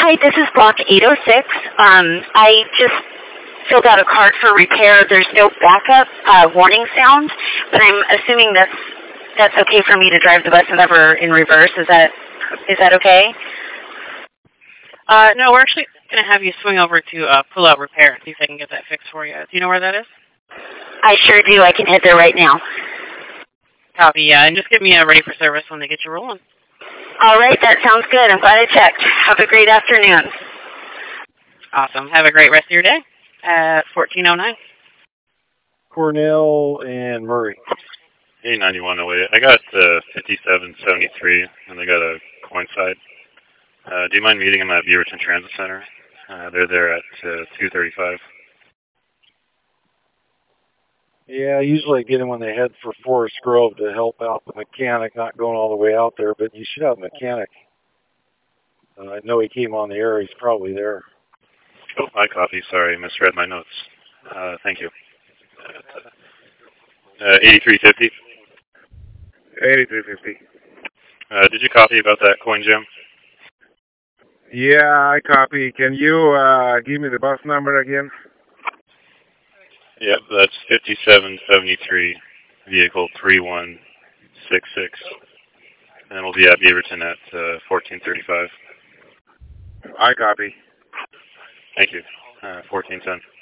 Hi, this is block 806. I just filled out a card for repair. There's no backup warning sound, but I'm assuming that's okay for me to drive the bus never in reverse. Is that okay? No, we're actually going to have you swing over to Pull Out Repair and see if I can get that fixed for you. Do you know where that is? I sure do. I can head there right now. Copy, yeah, and just get me ready for service when they get you rolling. All right, that sounds good. I'm glad I checked. Have a great afternoon. Awesome. Have a great rest of your day at 1409. Cornell and Murray. Hey, 9108. I got 5773, and they got a coincide. Do you mind meeting them at Beaverton Transit Center? They're there at 2:35. Yeah, I usually get them when they head for Forest Grove to help out the mechanic, not going all the way out there, but you should have a mechanic. I know he came on the air. He's probably there. Oh, I copy. Sorry, misread my notes. Thank you. 8350. 8350. Did you copy about that coin gem? Yeah, I copy. Can you give me the bus number again? Yep, that's 5773, vehicle 3166. And we'll be at Beaverton at 1435. I copy. Thank you. 1410.